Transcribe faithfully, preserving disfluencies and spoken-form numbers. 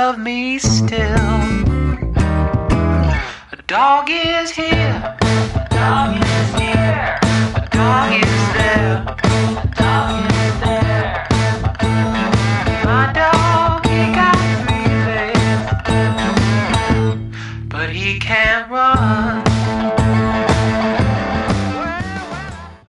love me still. A dog is here. A dog is here. A dog is there. A dog is there. My dog, he got three legs, but he can't